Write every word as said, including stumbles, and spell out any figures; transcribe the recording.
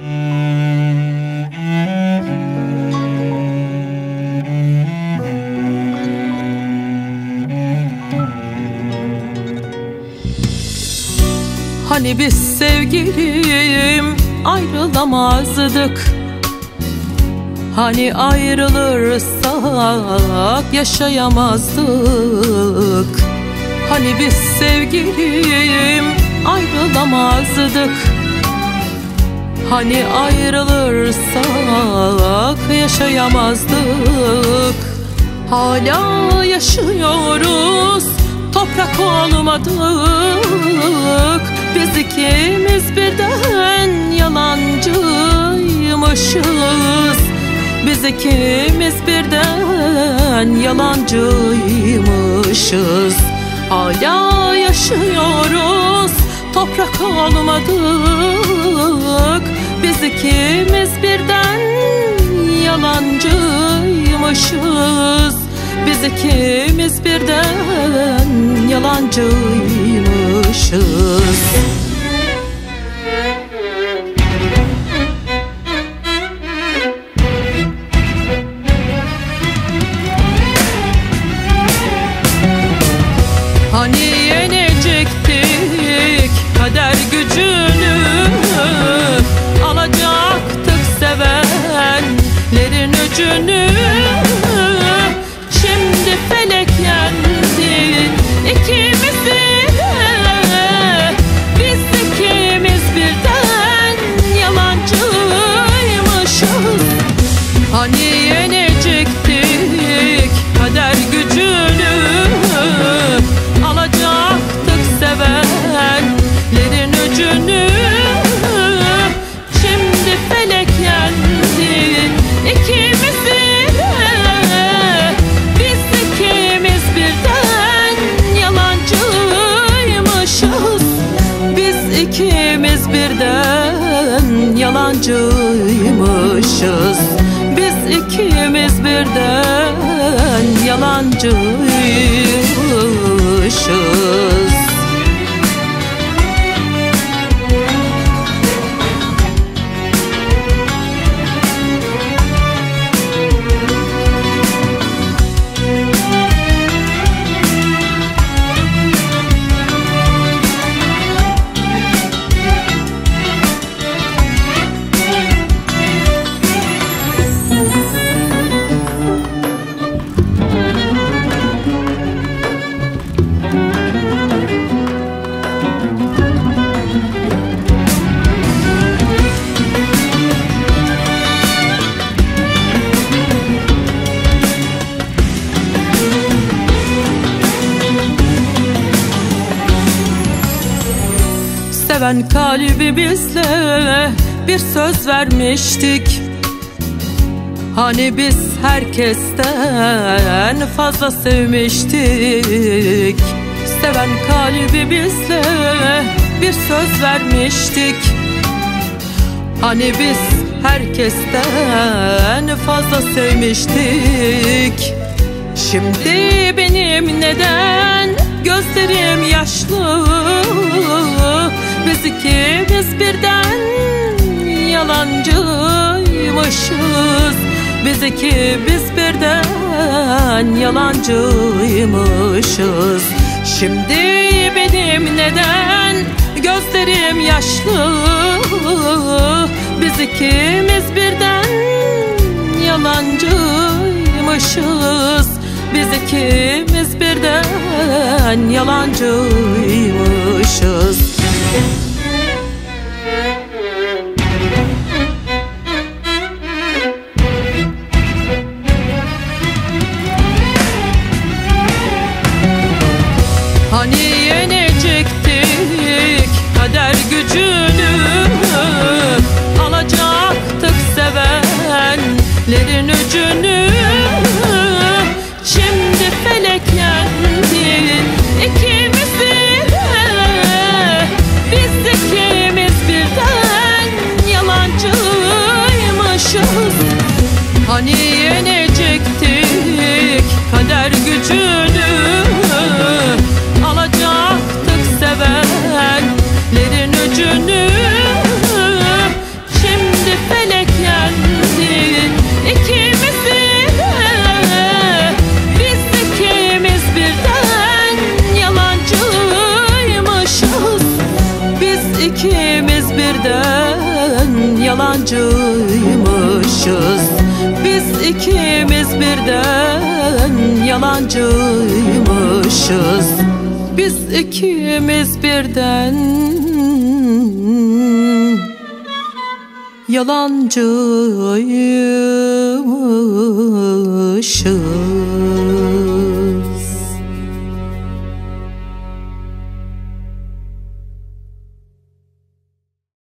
Hani biz sevgilim ayrılamazdık, hani ayrılırsak yaşayamazdık. Hani biz sevgilim ayrılamazdık, hani ayrılırsak yaşayamazdık. Hala yaşıyoruz, toprak olmadık. Biz ikimiz birden yalancıymışız. Biz ikimiz birden yalancıymışız. Hala yaşıyoruz, toprak olmadık. Biz ikimiz birden yalancıymışız. Biz ikimiz birden yalancıymışız. Hani yenecektik kader gücünü, alacaktık sevenlerin öcünü. Şimdi felek yendi ikimizi, biz ikimiz birden yalancıymışız. Hani yenecektik kader gücünü, alacaktık sevenlerin öcünü. Şimdi felek yendi ikimizi, biz ikimiz birden yalancıymışız. Biz ikimiz birden yalancıymışız. Biz ikimiz birden yalancıymışız. Seven kalbimizle bir söz vermiştik, hani biz herkesten fazla sevmiştik. Seven kalbimizle bir söz vermiştik, hani biz herkesten fazla sevmiştik. Şimdi benim neden gözlerim yaşlı? Biz ikimiz birden yalancıymışız. Biz ikimiz birden yalancıymışız. Şimdi benim neden gözlerim yaşlı? Biz ikimiz birden yalancıymışız. Biz ikimiz birden yalancıymışız. Hani yenecektik kader gücünü, alacaktık sevenlerin öcünü. Şimdi felek yendi ikimizi, biz birden yalancıymışız. Biz ikimiz birden yalancıymışız. Biz ikimiz birden yalancıymışız.